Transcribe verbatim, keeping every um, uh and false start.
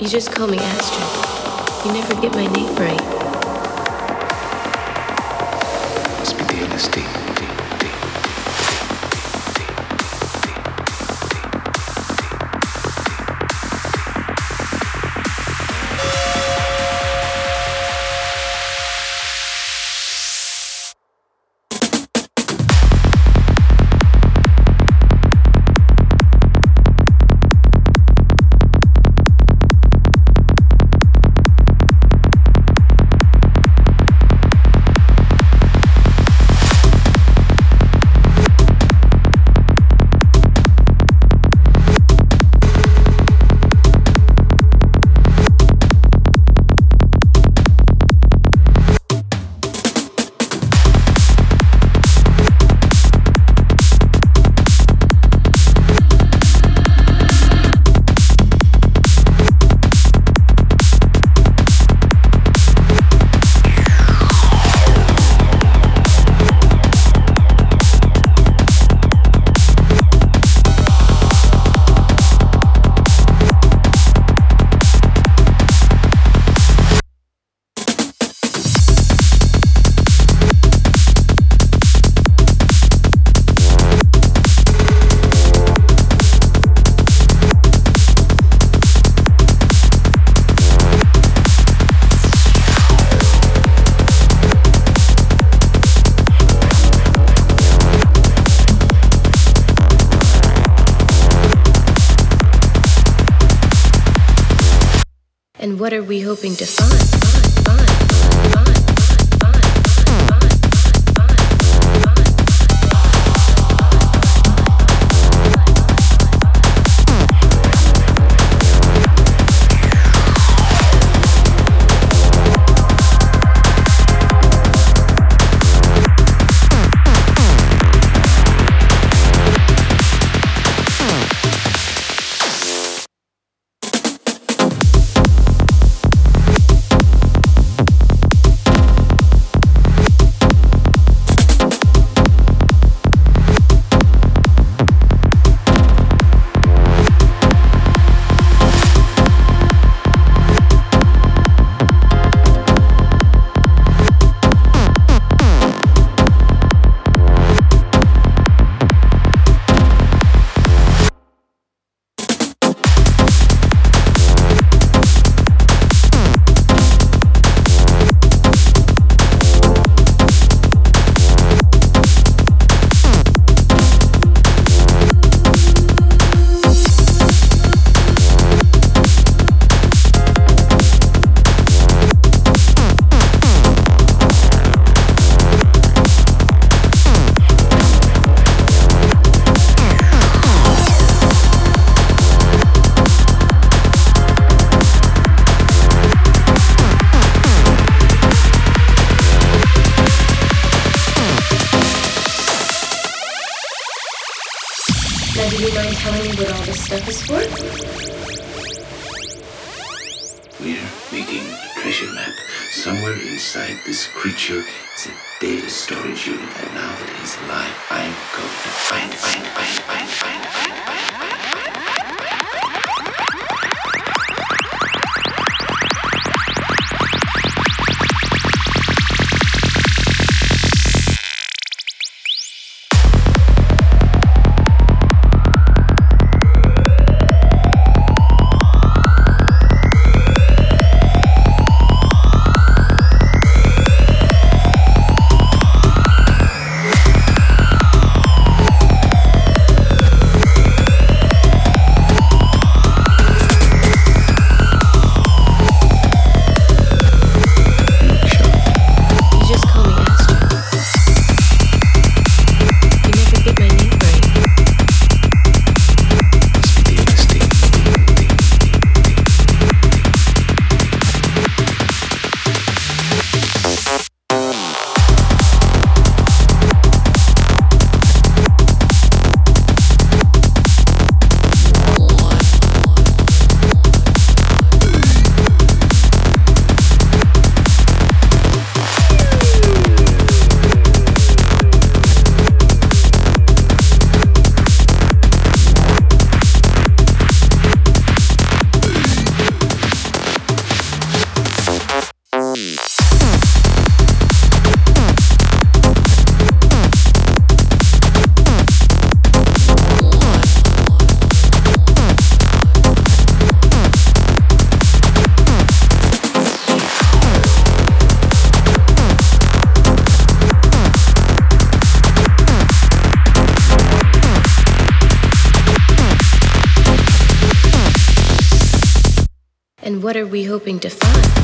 You just call me Astrid. You never get my name right. Must be the L S D. And what are we hoping to find? Find, find, find, find. Now, do you mind telling me what all this stuff is for? We're making a treasure map. Somewhere inside this creature is a data storage unit, and now that he's alive, I'm going to find, find, find, find, find, find, find, find, find. And what are we hoping to find?